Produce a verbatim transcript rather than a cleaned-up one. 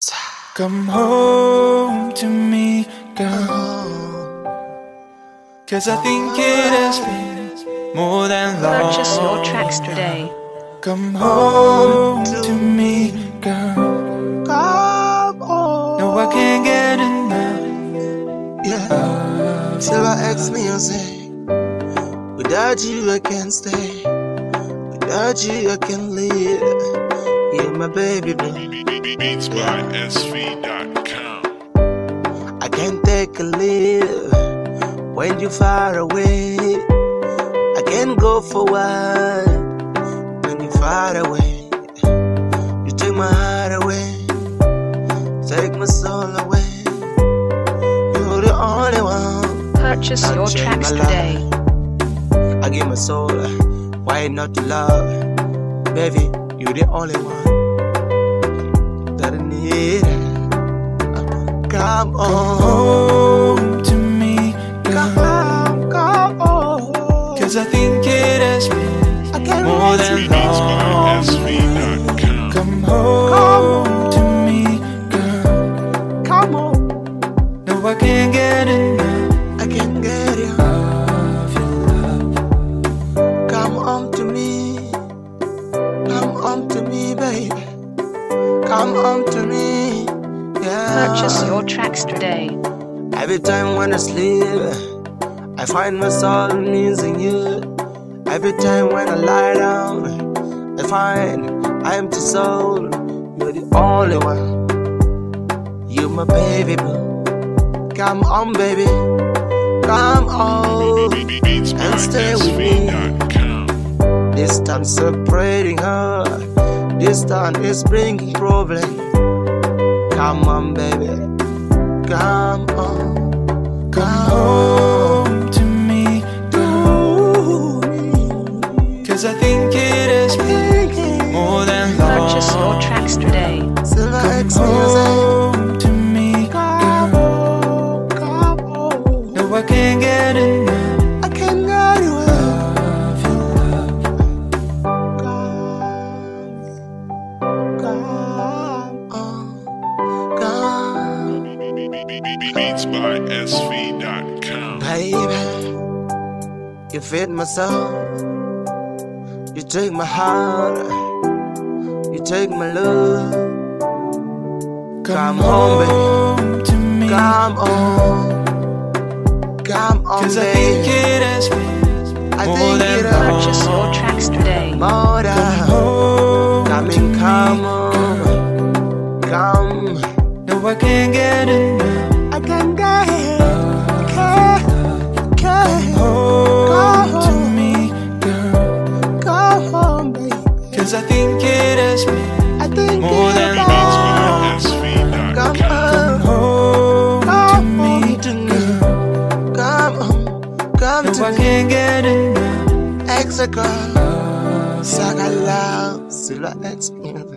Come home to me, girl, 'cause I think it has been more than long. Purchase your tracks today. Come home to me, girl. Come on. No, I can't get enough. Yeah. Silver X music. Without you, I can't stay. Without you, I can't live. You're my baby, baby. Beats by S V dot com. I can't take a leave when you're far away. I can't go for one when you're far away. You take my heart away, take my soul away. You're the only one. Purchase your tracks today. I give my soul, why not to love? Baby, you're the only one that I need. Come on, come home to me, girl. Come, come on, 'cause I think it has been more than Beats by long. S V dot com. Come home to me, girl. come on. No, I can't get enough I can get you. of your love. Come on to me, come on to me, baby. Come on to me, yeah. Purchase your tracks today. Every time when I sleep, I find my soul missing you. Every time when I lie down, I find I empty soul. You're the only one. You're my baby boo. Come on, baby. Come on Beats by and stay S with V me. dot com. Distance separating her. Distance is bringing problem. Come on, baby. Come on. Come home to me, girl. 'Cause I think it has been more than long. Purchase your tracks today. Silver X Come music. home to me, girl. Come on. No, I can't get enough I can get you. of your love. Come, come on. Come, Beats by S V dot com. baby. You fit my soul. You take my heart. You take my love. Come home, baby. home to me, Come on. Come on, 'cause I think baby. it has been I more think than it long. Purchase your tracks today. more than Home coming, to come me, on. Come. no, I can't get enough I can get can, can. home Go to home. me, girl. Go home, baby. 'Cause I think it has been I think more it's than Beats by about. S V dot Come com. on, home to come me, on to me. Come on, come no, to I me. can't get enough Extra girl, of your Saga love, Silver X music.